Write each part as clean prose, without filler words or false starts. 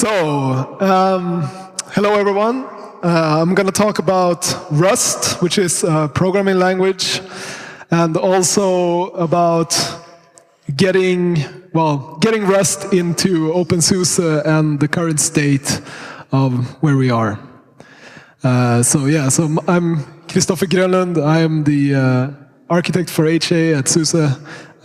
Hello everyone. I'm going to talk about Rust, which is a programming language, and also about getting Rust into OpenSUSE and the current state of where we are. So I'm Kristoffer Grönlund. I am the architect for HA at SUSE.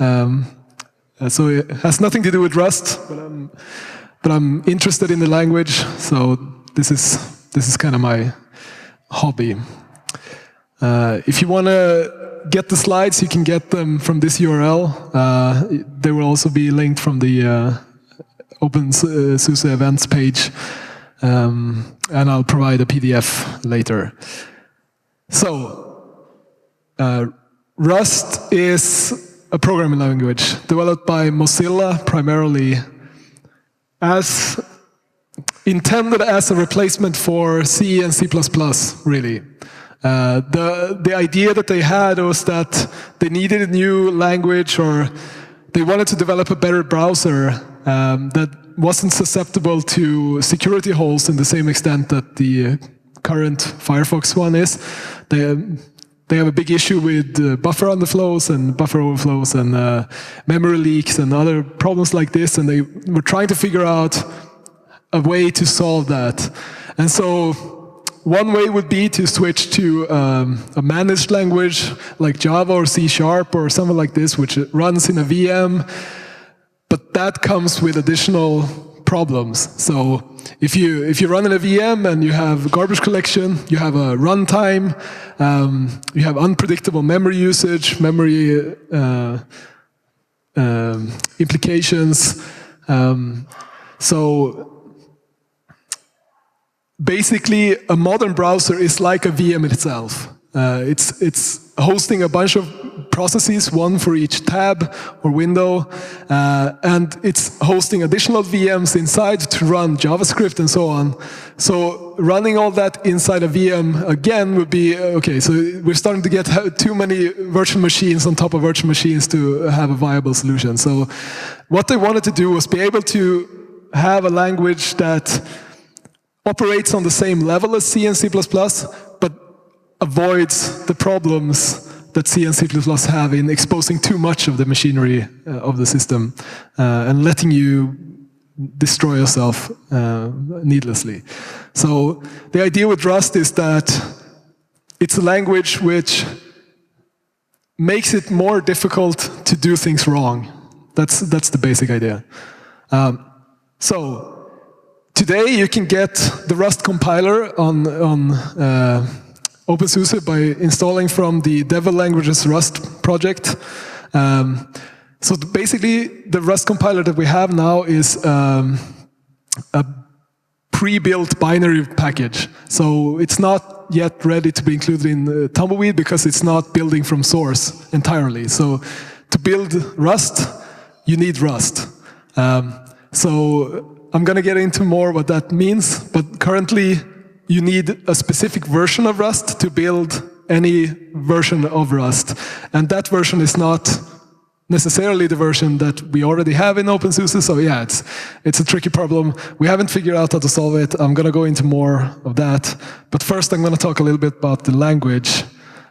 So it has nothing to do with Rust, but I'm interested in the language. So this is kind of my hobby. If you want to get the slides, you can get them from this URL. They will also be linked from the OpenSUSE events page, and I'll provide a PDF later. So, Rust is a programming language developed by Mozilla primarily as intended as a replacement for C and C++, really. The idea that they had was that they needed a new language, or they wanted to develop a better browser that wasn't susceptible to security holes in the same extent that the current Firefox one is. They have a big issue with buffer underflows and buffer overflows and memory leaks and other problems like this, and they were trying to figure out a way to solve that. And so one way would be to switch to a managed language like Java or C# or something like this, which runs in a VM, but that comes with additional problems. So if you run in a VM and you have garbage collection, you have a runtime, you have unpredictable memory usage, memory implications. So basically, a modern browser is like a VM itself. It's hosting a bunch of processes, one for each tab or window, and it's hosting additional VMs inside to run JavaScript and so on. So running all that inside a VM again would be, okay, so we're starting to get too many virtual machines on top of virtual machines to have a viable solution. So what they wanted to do was be able to have a language that operates on the same level as C and C++, but avoids the problems that C and C++ have in exposing too much of the machinery of the system and letting you destroy yourself needlessly. So the idea with Rust is that it's a language which makes it more difficult to do things wrong. That's the basic idea. So today you can get the Rust compiler on OpenSUSE by installing from the Devil Languages Rust project. So basically, the Rust compiler that we have now is a pre-built binary package. So it's not yet ready to be included in Tumbleweed because it's not building from source entirely. So to build Rust, you need Rust. So I'm going to get into more what that means, but currently, you need a specific version of Rust to build any version of Rust. And that version is not necessarily the version that we already have in OpenSUSE. So yeah, it's a tricky problem. We haven't figured out how to solve it. I'm going to go into more of that. But first, I'm going to talk a little bit about the language.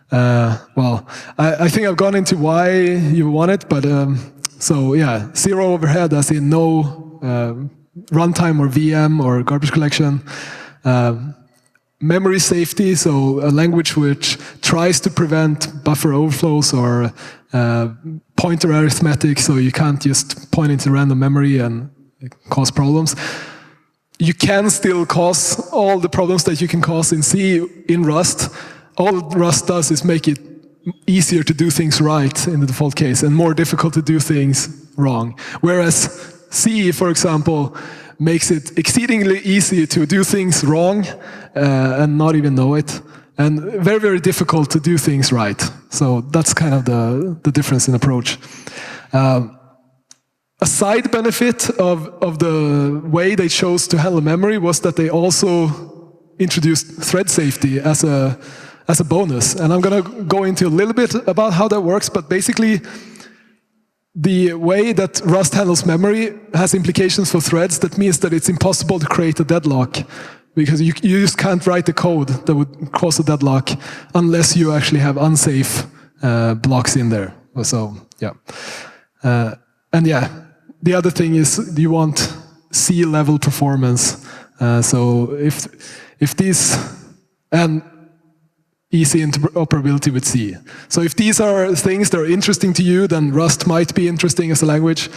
I think I've gone into why you want it. But so yeah, zero overhead, as in no runtime or VM or garbage collection. Memory safety, so a language which tries to prevent buffer overflows or pointer arithmetic, so you can't just point into random memory and cause problems. You can still cause all the problems that you can cause in C in Rust. All Rust does is make it easier to do things right in the default case and more difficult to do things wrong. Whereas C, for example, makes it exceedingly easy to do things wrong and not even know it, and very, very difficult to do things right. So that's kind of the difference in approach. A side benefit of the way they chose to handle memory was that they also introduced thread safety as a as a bonus. And I'm going to go into a little bit about how that works, but basically the way that Rust handles memory has implications for threads. That means that it's impossible to create a deadlock, because you just can't write the code that would cause a deadlock unless you actually have unsafe blocks in there. So yeah, and yeah, the other thing is you want C-level performance. So if these and easy interoperability with C. So if these are things that are interesting to you, then Rust might be interesting as a language.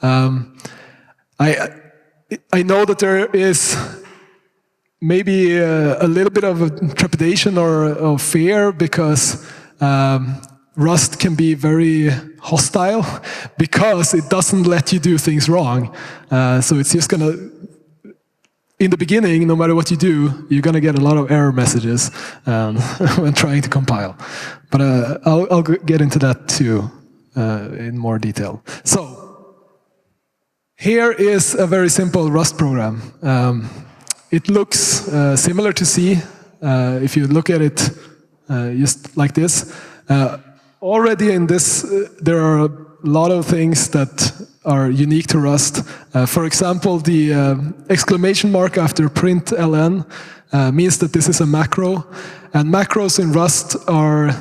I know that there is maybe a little bit of a trepidation or fear because Rust can be very hostile because it doesn't let you do things wrong. So it's just gonna, in the beginning, no matter what you do, you're gonna get a lot of error messages when trying to compile. But I'll get into that too in more detail. So here is a very simple Rust program. It looks similar to C if you look at it just like this. Already in this, there are a lot of things that are unique to Rust. For example, the exclamation mark after println means that this is a macro. And macros in Rust are,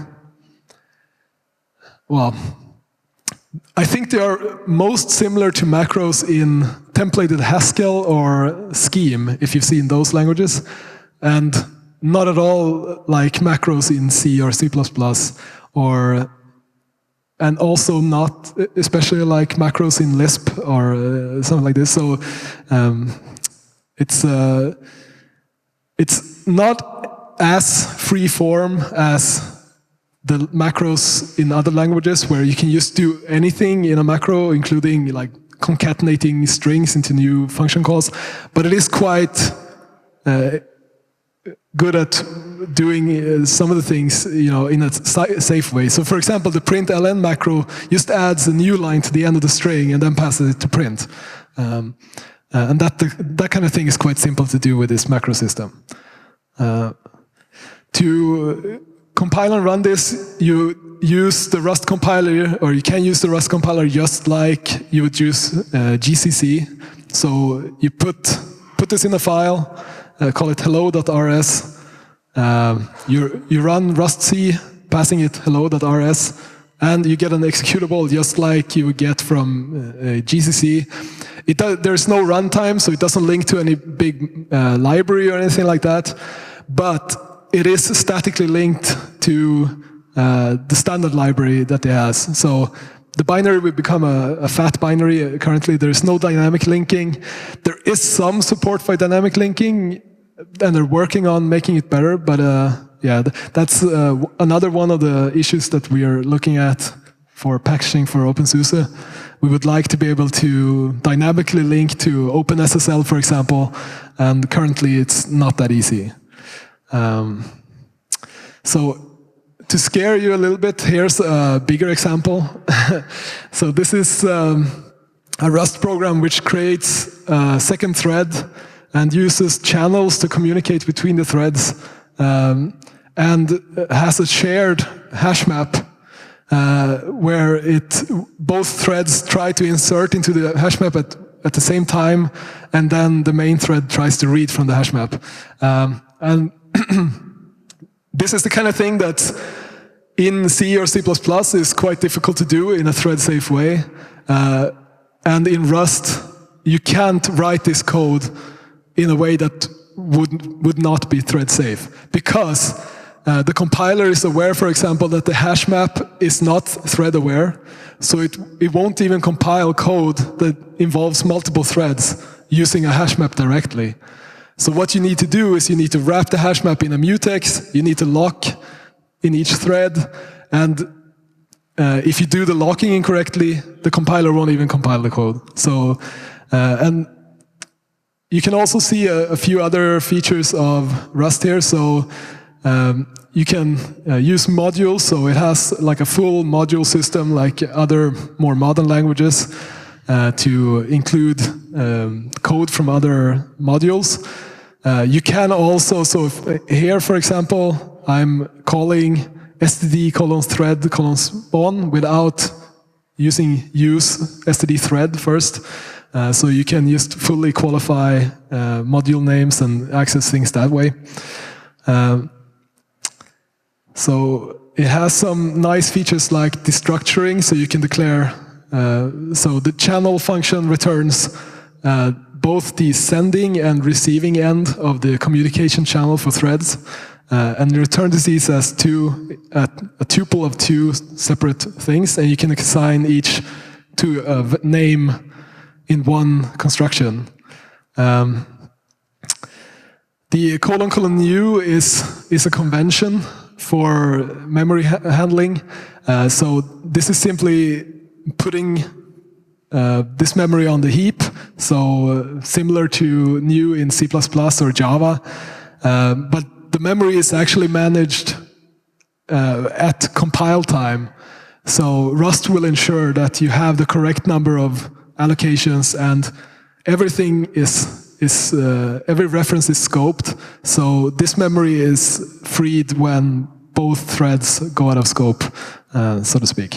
well, I think they are most similar to macros in templated Haskell or Scheme, if you've seen those languages, and not at all like macros in C or C++, and also not especially like macros in Lisp or something like this. So it's not as free form as the macros in other languages, where you can just do anything in a macro, including like concatenating strings into new function calls. But it is quite good at doing some of the things, in a safe way. So, for example, the println macro just adds a new line to the end of the string and then passes it to print. And that kind of thing is quite simple to do with this macro system. To compile and run this, you use the Rust compiler, or you can use the Rust compiler just like you would use GCC. So you put this in a file, call it hello.rs. You run rustc, passing it hello.rs, and you get an executable just like you would get from GCC. There's no runtime, so it doesn't link to any big library or anything like that, but it is statically linked to the standard library that it has. So the binary will become a fat binary. Currently, there is no dynamic linking. There is some support for dynamic linking, and they're working on making it better. But yeah, that's another one of the issues that we are looking at for packaging for OpenSUSE. We would like to be able to dynamically link to OpenSSL, for example, and currently it's not that easy. So to scare you a little bit, here's a bigger example. So this is a Rust program which creates a second thread and uses channels to communicate between the threads, and has a shared hash map where both threads try to insert into the hash map at the same time, and then the main thread tries to read from the hash map. And this is the kind of thing that in C or C++ is quite difficult to do in a thread-safe way. And in Rust, you can't write this code in a way that would not be thread-safe, because the compiler is aware, for example, that the hash map is not thread-aware, so it won't even compile code that involves multiple threads using a hash map directly. So what you need to do is you need to wrap the hash map in a mutex, you need to lock in each thread, and if you do the locking incorrectly, the compiler won't even compile the code. So, and you can also see a few other features of Rust here. So you can use modules, so it has like a full module system like other more modern languages to include code from other modules. You can also, so here, for example, I'm calling std::thread::spawn without using use std thread first. So you can just fully qualify module names and access things that way. So it has some nice features like destructuring, so you can declare, so the channel function returns both the sending and receiving end of the communication channel for threads, and returns these as a tuple of two separate things, and you can assign each to a name in one construction. The : new is a convention for memory handling. So this is simply putting this memory on the heap, so similar to new in C++ or Java. But the memory is actually managed at compile time. So Rust will ensure that you have the correct number of allocations, and everything every reference is scoped. So this memory is freed when both threads go out of scope, so to speak.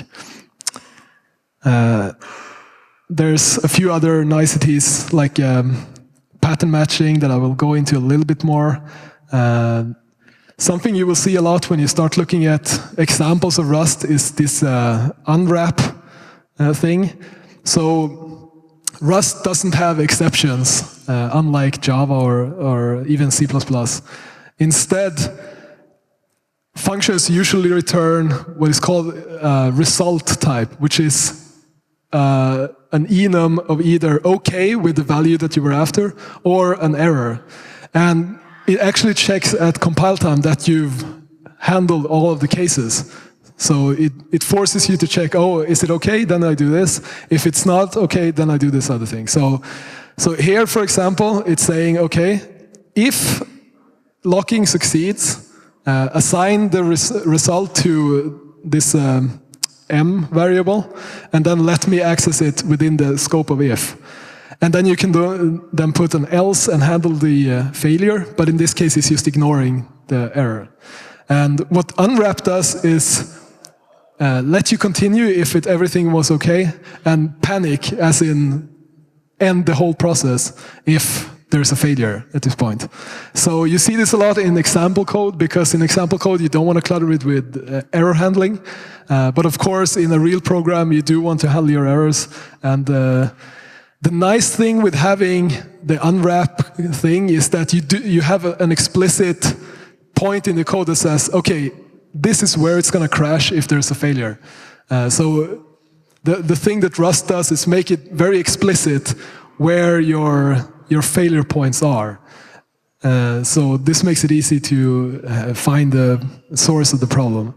There's a few other niceties like pattern matching that I will go into a little bit more. Something you will see a lot when you start looking at examples of Rust is this unwrap thing. So Rust doesn't have exceptions, unlike Java or even C++. Instead, functions usually return what is called result type, which is an enum of either OK with the value that you were after, or an error. And it actually checks at compile time that you've handled all of the cases. So it forces you to check, oh, is it okay? Then I do this. If it's not okay, then I do this other thing. So here, for example, it's saying, okay, if locking succeeds, assign the result to this m variable, and then let me access it within the scope of if. And then you can then put an else and handle the failure, but in this case, it's just ignoring the error. And what unwrap does is let you continue if everything was okay, and panic, as in end the whole process if there's a failure at this point. So you see this a lot in example code, because in example code you don't want to clutter it with error handling. But of course, in a real program, you do want to handle your errors. And the nice thing with having the unwrap thing is that you have an explicit point in the code that says, okay, this is where it's going to crash if there's a failure. So the thing that Rust does is make it very explicit where your failure points are. So this makes it easy to find the source of the problem.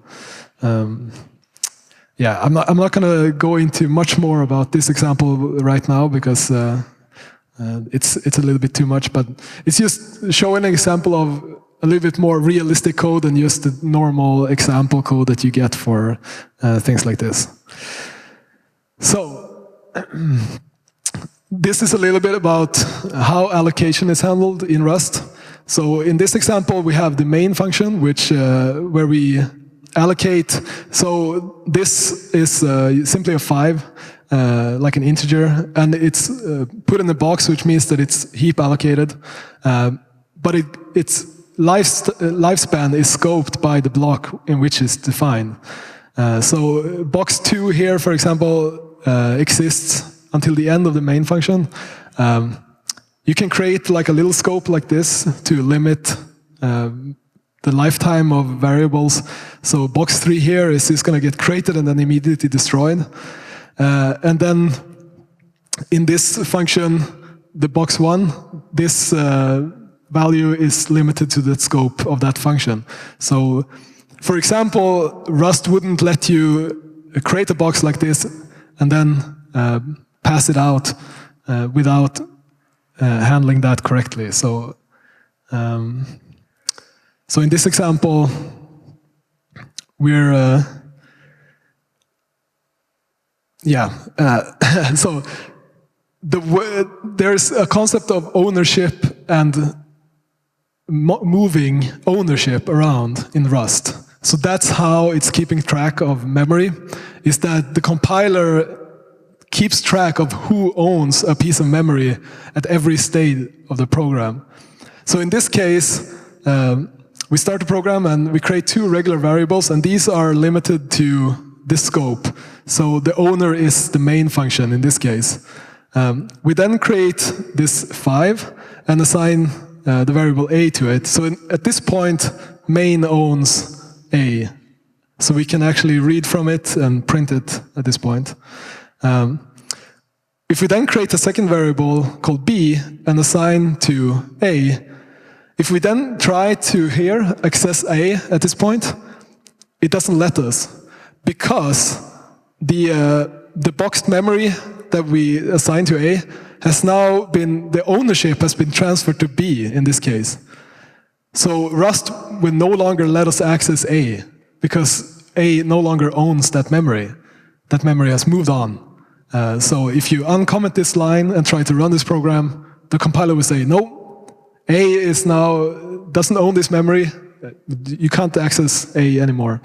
Yeah, I'm not going to go into much more about this example right now, because it's a little bit too much. But it's just showing an example of a little bit more realistic code than just the normal example code that you get for things like this. So this is a little bit about how allocation is handled in Rust. So in this example, we have the main function, which where we allocate. So this is simply a 5, like an integer, and it's put in a box, which means that it's heap allocated. But its lifespan is scoped by the block in which it's defined. So box 2 here, for example, exists until the end of the main function. You can create like a little scope like this to limit the lifetime of variables. So box 3 here is just going to get created and then immediately destroyed. And then in this function, the box 1, this value is limited to the scope of that function. So, for example, Rust wouldn't let you create a box like this and then pass it out without handling that correctly. So, so in this example, we're so there's a concept of ownership and moving ownership around in Rust. So that's how it's keeping track of memory, is that the compiler keeps track of who owns a piece of memory at every stage of the program. So in this case, we start the program and we create two regular variables, and these are limited to this scope. So the owner is the main function in this case. We then create this 5 and assign the variable a to it. So at this point, main owns a. So we can actually read from it and print it at this point. If we then create a second variable called b and assign to a, if we then try to here access a at this point, it doesn't let us, because the boxed memory that we assign to a has now been, the ownership has been transferred to b in this case. So Rust will no longer let us access a, because a no longer owns that memory. That memory has moved on. So if you uncomment this line and try to run this program, the compiler will say, no, A is now, doesn't own this memory, you can't access A anymore.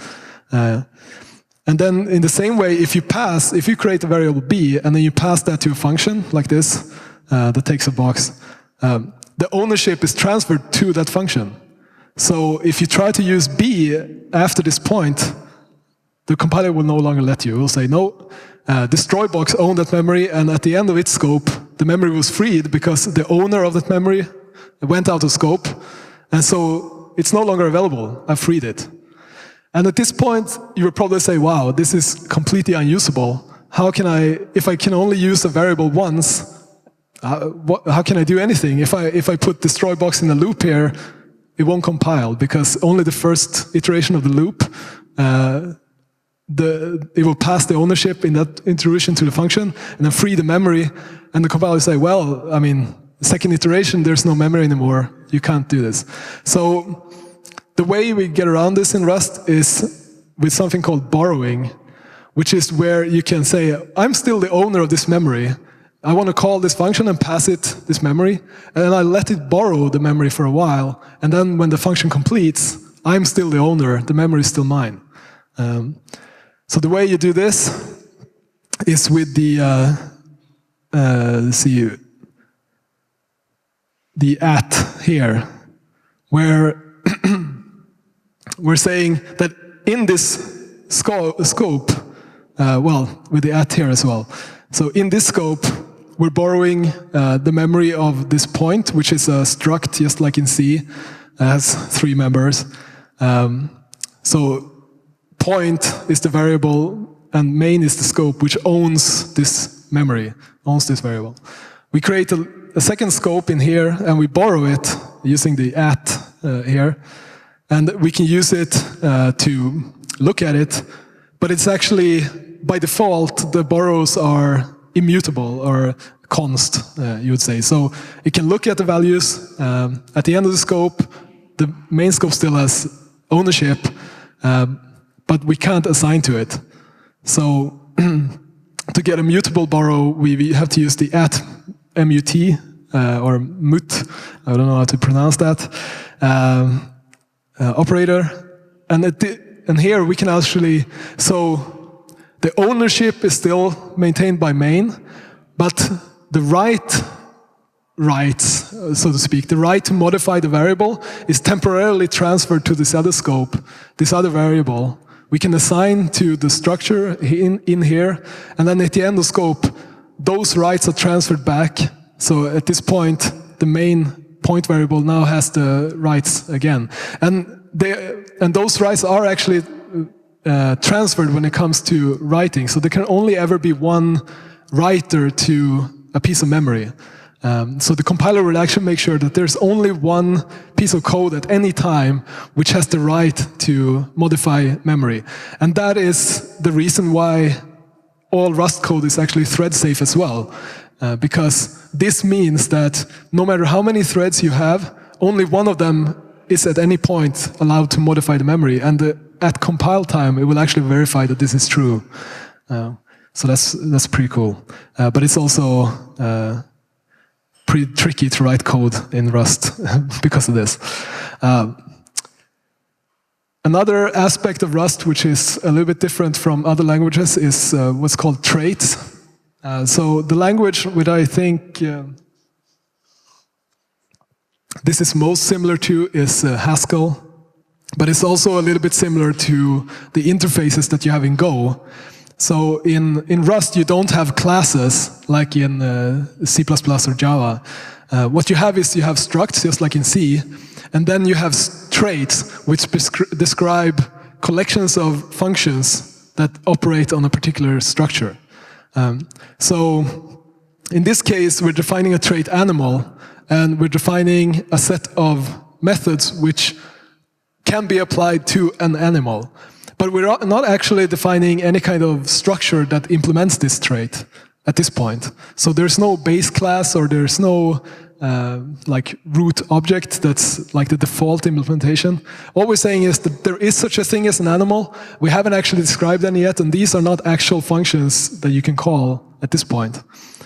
And then in the same way, if you create a variable b and then you pass that to a function like this, that takes a box, the ownership is transferred to that function. So if you try to use b after this point, the compiler will no longer let you. It will say, no, destroy box owned that memory, and at the end of its scope, the memory was freed because the owner of that memory went out of scope, and so it's no longer available. I freed it. And at this point, you will probably say, wow, this is completely unusable. How can I, if I can only use a variable once, how can I do anything? If I put destroy box in a loop here, it won't compile, because only the first iteration of the loop, it will pass the ownership in that intrusion to the function, and then free the memory, and the compiler will say, well, I mean, second iteration, there's no memory anymore, you can't do this. So the way we get around this in Rust is with something called borrowing, which is where you can say, I'm still the owner of this memory. I want to call this function and pass it this memory, and then I let it borrow the memory for a while, and then when the function completes, I'm still the owner, the memory is still mine. So the way you do this is with the at here, where we're saying that in this scope, well, with the at here as well. So in this scope, we're borrowing the memory of this point, which is a struct, just like in C, has 3 members. So point is the variable, and main is the scope, which owns this memory, owns this variable. We create a second scope in here, and we borrow it using the at here. And we can use it to look at it, but it's actually, by default, the borrows are immutable, or const, you would say. So it can look at the values. At the end of the scope, the main scope still has ownership, but we can't assign to it. So to get a mutable borrow, we have to use the at mut, or mut, I don't know how to pronounce that, operator. And here we can actually, so the ownership is still maintained by main, but the rights, so to speak, the right to modify the variable is temporarily transferred to this other scope, this other variable. We can assign to the structure in here, and then at the end of scope, those rights are transferred back. So at this point, the main point variable now has the rights again. And those rights are actually transferred when it comes to writing. So there can only ever be one writer to a piece of memory. So the compiler will actually make sure that there's only one piece of code at any time which has the right to modify memory. And that is the reason why all Rust code is actually thread safe as well. Because this means that no matter how many threads you have, only one of them is at any point allowed to modify the memory. And at compile time, it will actually verify that this is true. So that's pretty cool. But it's also pretty tricky to write code in Rust because of this. Another aspect of Rust, which is a little bit different from other languages, is what's called traits. So the language which I think this is most similar to is Haskell, but it's also a little bit similar to the interfaces that you have in Go. So in Rust, you don't have classes like in C++ or Java. What you have is you have structs, just like in C, and then you have traits, which describe collections of functions that operate on a particular structure. So in this case, we're defining a trait animal, and we're defining a set of methods which can be applied to an animal. But we're not actually defining any kind of structure that implements this trait at this point. So there's no base class, or there's no like root object that's like the default implementation. All we're saying is that there is such a thing as an animal. We haven't actually described any yet, and these are not actual functions that you can call at this point.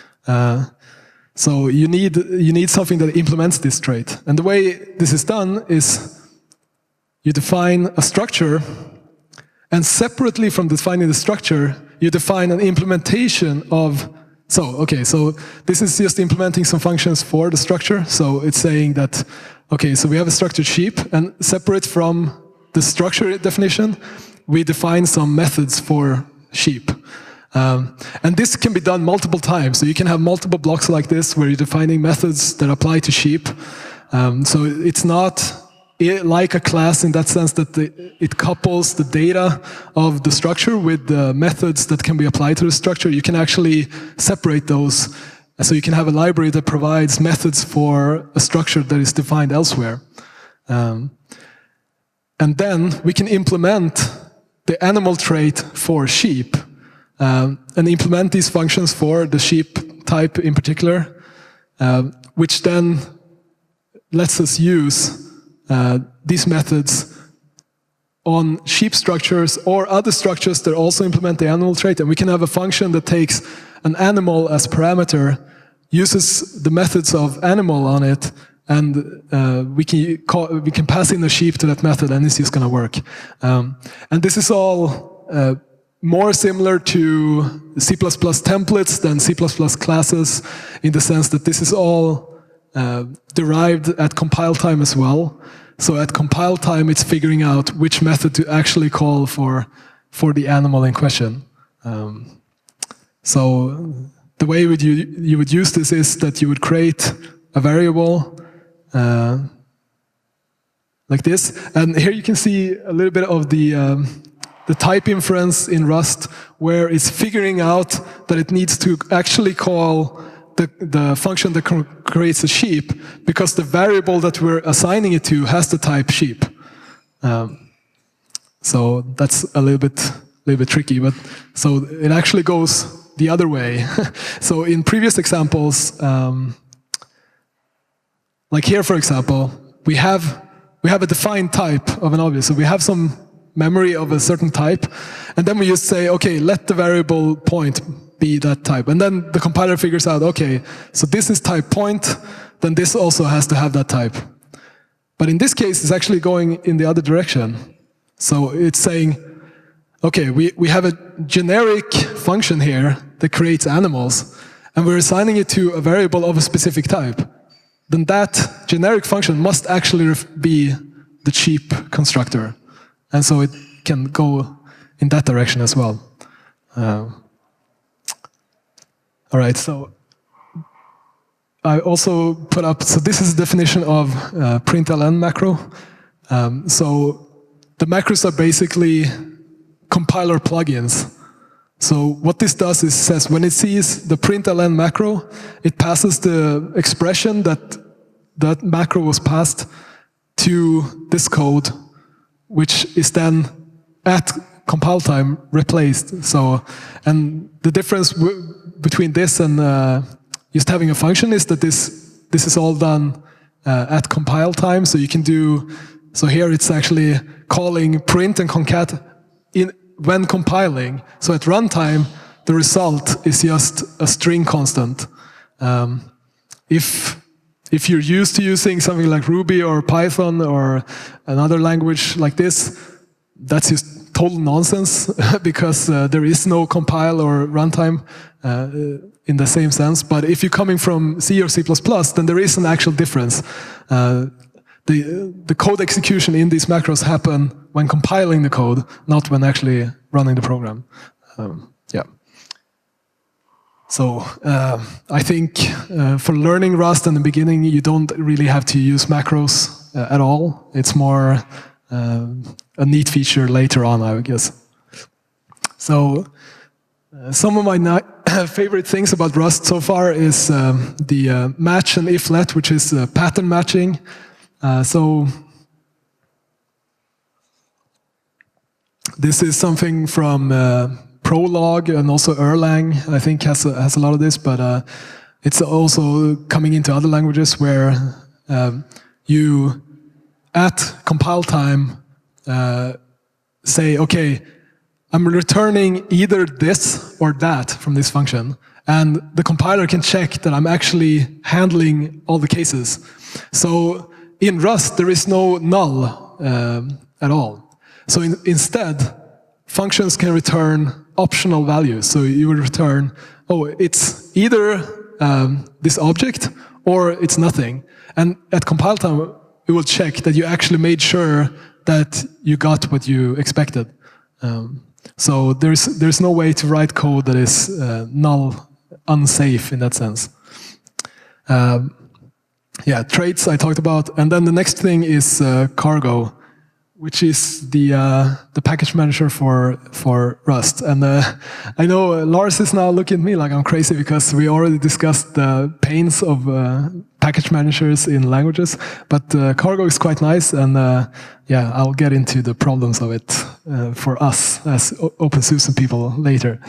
So you need something that implements this trait. And the way this is done is you define a structure, and separately from defining the structure, you define an implementation of. So this is just implementing some functions for the structure. So it's saying that, okay, so we have a structured sheep, and separate from the structure definition, we define some methods for sheep. And this can be done multiple times. So you can have multiple blocks like this where you're defining methods that apply to sheep. So it's not like a class in that sense that it couples the data of the structure with the methods that can be applied to the structure. You can actually separate those. So you can have a library that provides methods for a structure that is defined elsewhere. And then we can implement the animal trait for sheep and implement these functions for the sheep type in particular, which then lets us use these methods on sheep structures or other structures that also implement the animal trait. And we can have a function that takes an animal as parameter, uses the methods of animal on it, and we can pass in a sheep to that method, and it's just going to work. And this is all more similar to C++ templates than C++ classes, in the sense that this is all derived at compile time as well. So at compile time, it's figuring out which method to actually call for the animal in question. So the way you would use this is that you would create a variable like this. And here you can see a little bit of the type inference in Rust, where it's figuring out that it needs to actually call the function that creates a sheep, because the variable that we're assigning it to has the type sheep. So that's a little bit tricky, but so it actually goes the other way. So in previous examples, like here, for example, we have a defined type of an object. So we have some memory of a certain type, and then we just say, okay, let the variable point be that type. And then the compiler figures out, okay, so this is type point, then this also has to have that type. But in this case, it's actually going in the other direction. So it's saying, okay, we have a generic function here that creates animals, and we're assigning it to a variable of a specific type. Then that generic function must actually be the sheep constructor. And so it can go in that direction as well. All right, so I also put up, so this is the definition of println macro. So the macros are basically compiler plugins. So what this does is says when it sees the println macro, it passes the expression that macro was passed to this code, which is then at compile time replaced. So, and the difference between this and just having a function is that this is all done at compile time. So you can do, so here it's actually calling print and concat when compiling. So at runtime, the result is just a string constant. If you're used to using something like Ruby or Python or another language like this, that's just total nonsense because there is no compile or runtime in the same sense. But if you're coming from C or C++, then there is an actual difference. The code execution in these macros happen when compiling the code, not when actually running the program. Yeah. So I think for learning Rust in the beginning, you don't really have to use macros at all. It's more a neat feature later on, I would guess. So some of my favorite things about Rust so far is the match and if-let, which is pattern matching. So this is something from Prolog and also Erlang, I think has a lot of this, but it's also coming into other languages where you, at compile time, say, okay, I'm returning either this or that from this function, and the compiler can check that I'm actually handling all the cases. So in Rust, there is no null at all. So instead, functions can return optional values. So you would return, oh, it's either this object or it's nothing. And at compile time, it will check that you actually made sure that you got what you expected. So there's no way to write code that is null, unsafe in that sense. Yeah, traits I talked about, and then the next thing is Cargo, which is the package manager for Rust. And I know Lars is now looking at me like I'm crazy because we already discussed the pains of package managers in languages, but Cargo is quite nice, and yeah, I'll get into the problems of it for us as OpenSUSE people later.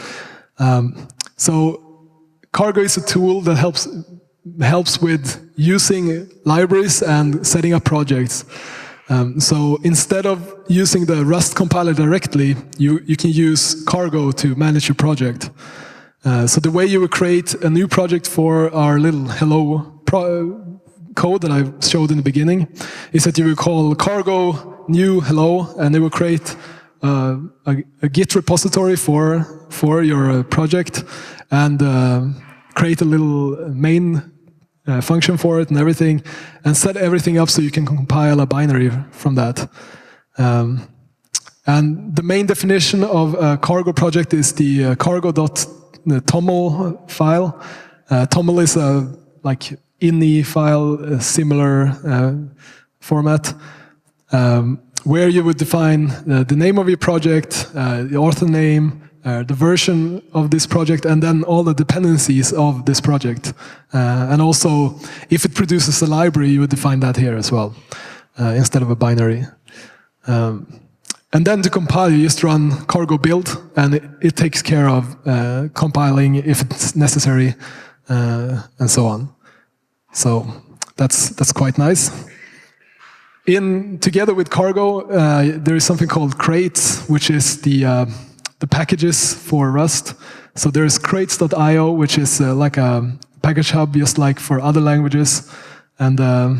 So Cargo is a tool that helps with using libraries and setting up projects. So instead of using the Rust compiler directly, you can use Cargo to manage your project. So the way you would create a new project for our little hello code that I showed in the beginning is that you will call Cargo new hello, and it will create a Git repository for your project, and create a little main function for it and everything, and set everything up so you can compile a binary from that. And the main definition of a Cargo project is the cargo.toml file. Toml is a like ini file, a similar format, where you would define the name of your project, the author name, the version of this project, and then all the dependencies of this project. And also, if it produces a library, you would define that here as well, instead of a binary. And then to compile, you just run cargo build, and it takes care of compiling if it's necessary, and so on. So that's quite nice. Together with Cargo, there is something called crates, which is the packages for Rust. So there's crates.io, which is like a package hub, just like for other languages. And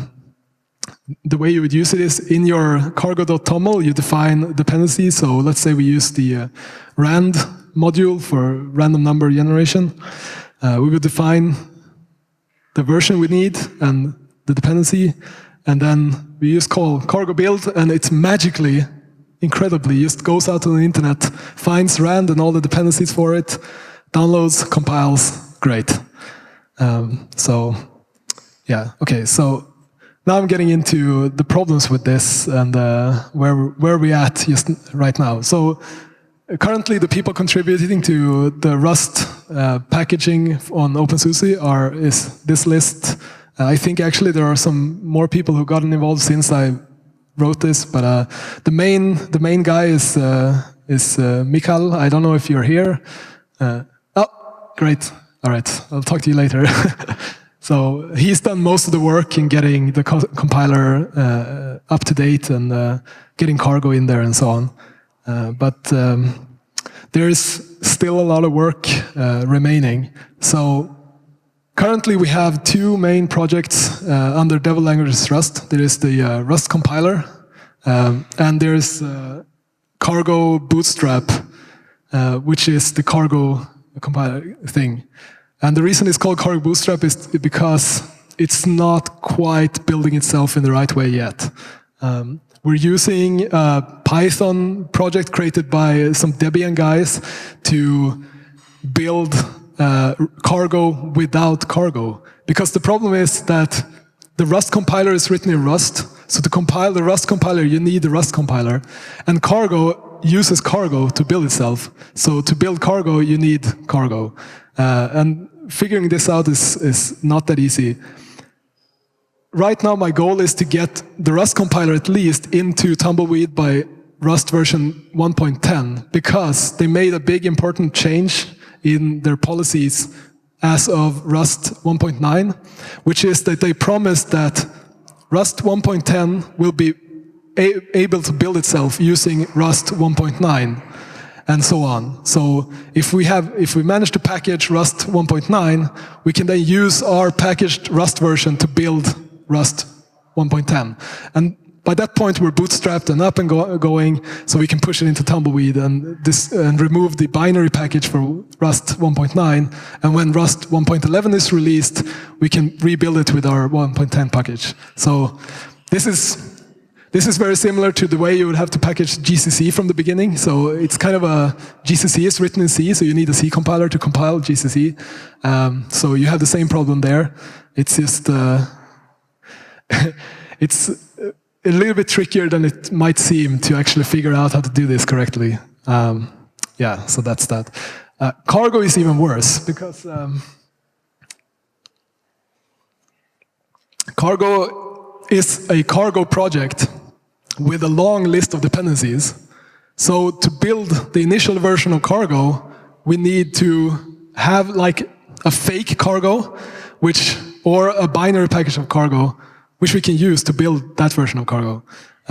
the way you would use it is in your cargo.toml, you define dependencies. So let's say we use the rand module for random number generation. We would define the version we need and the dependency. And then we just call cargo build, and it's magically, incredibly, just goes out to the internet, finds rand and all the dependencies for it, downloads, compiles, great. So, yeah, okay, so now I'm getting into the problems with this and where we're at just right now. So currently the people contributing to the Rust packaging on OpenSUSE is this list. I think actually there are some more people who gotten involved since I wrote this, but the main guy is Mikal. I don't know if you're here. Oh, great. All right, I'll talk to you later. So he's done most of the work in getting the compiler up to date and getting Cargo in there and so on. But there is still a lot of work remaining. So currently we have two main projects under Devel Languages Rust. There is the Rust compiler, and there's Cargo Bootstrap, which is the Cargo compiler thing. And the reason it's called Cargo Bootstrap is because it's not quite building itself in the right way yet. We're using a Python project created by some Debian guys to build Cargo without Cargo. Because the problem is that the Rust compiler is written in Rust. So to compile the Rust compiler, you need the Rust compiler. And Cargo uses Cargo to build itself. So to build Cargo, you need Cargo. And figuring this out is not that easy. Right now, my goal is to get the Rust compiler at least into Tumbleweed by Rust version 1.10, because they made a big important change in their policies as of Rust 1.9, which is that they promised that Rust 1.10 will be able to build itself using Rust 1.9 and so on. So if we manage to package Rust 1.9, we can then use our packaged Rust version to build Rust 1.10. And by that point, we're bootstrapped and up and going, so we can push it into Tumbleweed and remove the binary package for Rust 1.9. And when Rust 1.11 is released, we can rebuild it with our 1.10 package. So this is very similar to the way you would have to package GCC from the beginning. So it's kind of a GCC is written in C, so you need a C compiler to compile GCC. So you have the same problem there. It's just it's a little bit trickier than it might seem to actually figure out how to do this correctly. Yeah, so that's that. Cargo is even worse, because Cargo is a Cargo project with a long list of dependencies. So to build the initial version of Cargo, we need to have like a fake Cargo, or a binary package of Cargo, which we can use to build that version of Cargo.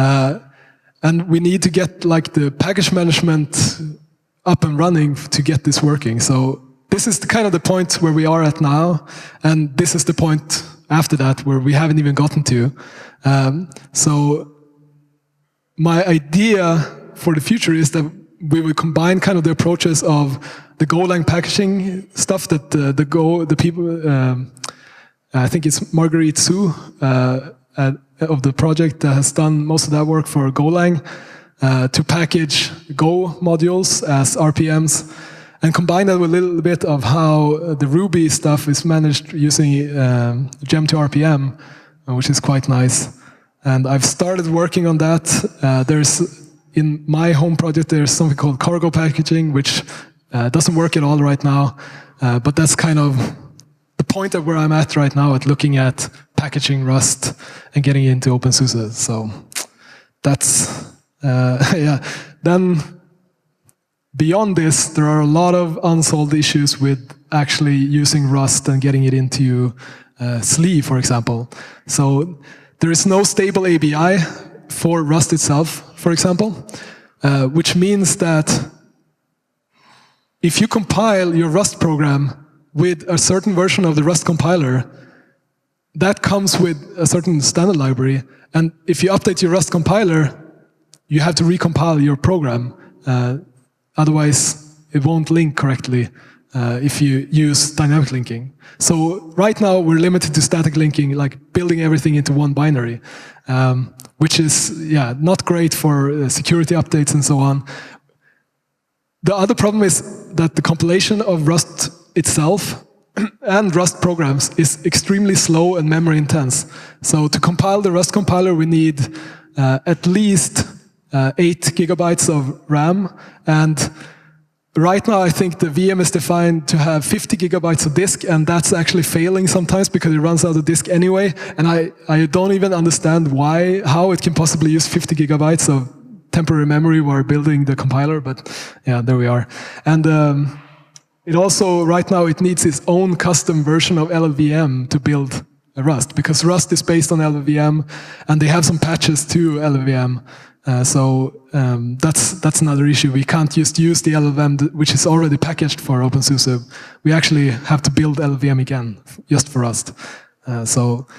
And we need to get like the package management up and running to get this working. So this is kind of the point where we are at now, and this is the point after that where we haven't even gotten to. So my idea for the future is that we will combine kind of the approaches of the Golang packaging stuff that the people, I think it's Marguerite Su of the project that has done most of that work for Golang, to package Go modules as RPMs, and combine that with a little bit of how the Ruby stuff is managed using Gem2RPM, which is quite nice. And I've started working on that. In my home project, there's something called Cargo packaging, which doesn't work at all right now, but that's kind of the point of where I'm at right now, at looking at packaging Rust and getting into OpenSUSE. So that's, yeah. Then beyond this, there are a lot of unsolved issues with actually using Rust and getting it into SLE, for example. So there is no stable ABI for Rust itself, for example, which means that if you compile your Rust program with a certain version of the Rust compiler, that comes with a certain standard library. And if you update your Rust compiler, you have to recompile your program. Otherwise, it won't link correctly if you use dynamic linking. So right now, we're limited to static linking, like building everything into one binary, which is not great for security updates and so on. The other problem is that the compilation of Rust itself and Rust programs is extremely slow and memory intense. So to compile the Rust compiler, we need at least 8 gigabytes of RAM. And right now, I think the VM is defined to have 50 gigabytes of disk, and that's actually failing sometimes because it runs out of disk anyway. And I don't even understand how it can possibly use 50 gigabytes of temporary memory while building the compiler, but yeah, there we are. And it also, right now, it needs its own custom version of LLVM to build Rust, because Rust is based on LLVM, and they have some patches to LLVM. So that's another issue. We can't just use the LLVM, which is already packaged for OpenSUSE. We actually have to build LLVM again, just for Rust. So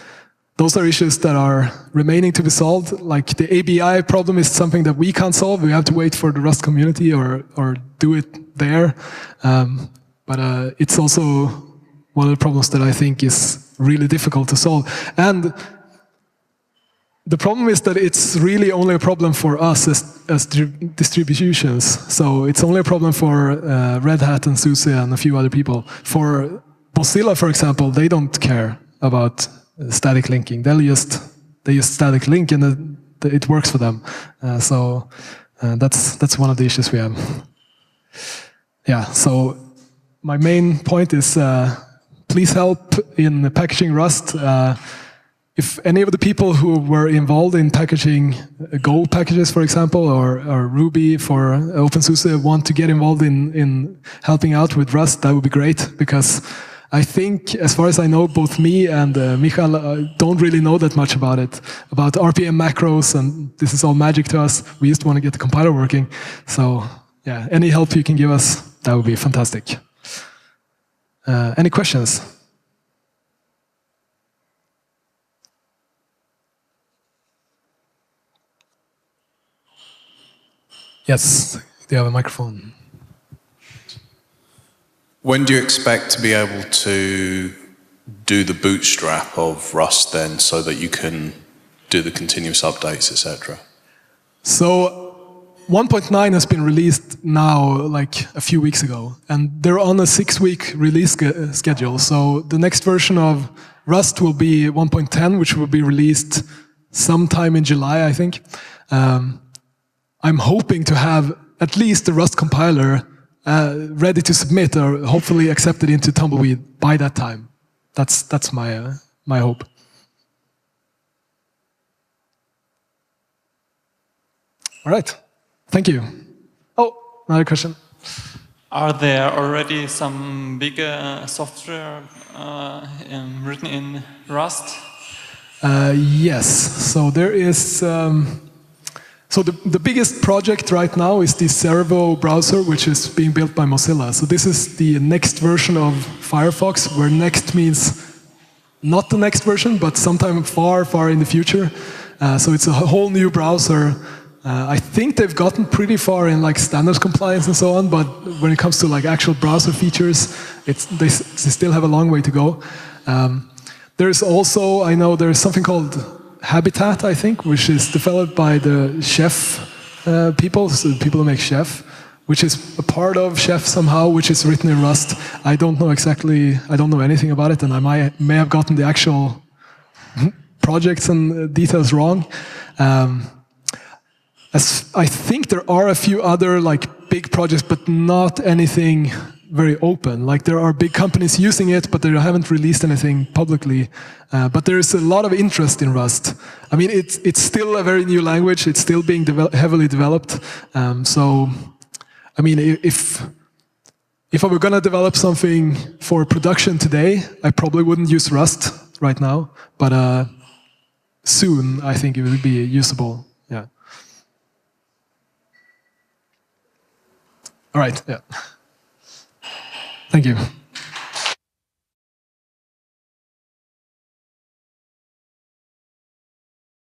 those are issues that are remaining to be solved. Like the ABI problem is something that we can't solve. We have to wait for the Rust community or do it there. But it's also one of the problems that I think is really difficult to solve. And the problem is that it's really only a problem for us as distributions. So it's only a problem for Red Hat and SUSE and a few other people. For Mozilla, for example, they don't care about static linking. They use static link and it works for them. So that's one of the issues we have. Yeah. So my main point is please help in packaging Rust. If any of the people who were involved in packaging Go packages, for example, or Ruby for OpenSUSE want to get involved in helping out with Rust, that would be great, because I think, as far as I know, both me and Michael don't really know that much about it, about RPM macros, and this is all magic to us. We just want to get the compiler working. So yeah, any help you can give us, that would be fantastic. Any questions? Yes, do you have a microphone? When do you expect to be able to do the bootstrap of Rust then, so that you can do the continuous updates, etc.? So 1.9 has been released now like a few weeks ago, and they're on a 6-week release schedule. So the next version of Rust will be 1.10, which will be released sometime in July, I think. I'm hoping to have at least the Rust compiler ready to submit, or hopefully accepted into Tumbleweed by that time. That's my my hope. All right, thank you. Oh, another question. Are there already some bigger software written in Rust? Yes. So there is. So the biggest project right now is the Cervo browser, which is being built by Mozilla. So this is the next version of Firefox, where next means not the next version, but sometime far, far in the future. So it's a whole new browser. I think they've gotten pretty far in like standards compliance and so on, but when it comes to like actual browser features, they still have a long way to go. There's also, I know there's something called Habitat, I think, which is developed by the Chef people, so the people who make Chef, which is a part of Chef somehow, which is written in Rust. I don't know exactly, I don't know anything about it, and I may have gotten the actual projects and details wrong. As I think there are a few other like big projects, but not anything very open. Like there are big companies using it, but they haven't released anything publicly. But there is a lot of interest in Rust. I mean, it's still a very new language. It's still being heavily developed. So, I mean, if I were going to develop something for production today, I probably wouldn't use Rust right now. But soon, I think it will be usable. Yeah. All right. Yeah. Thank you.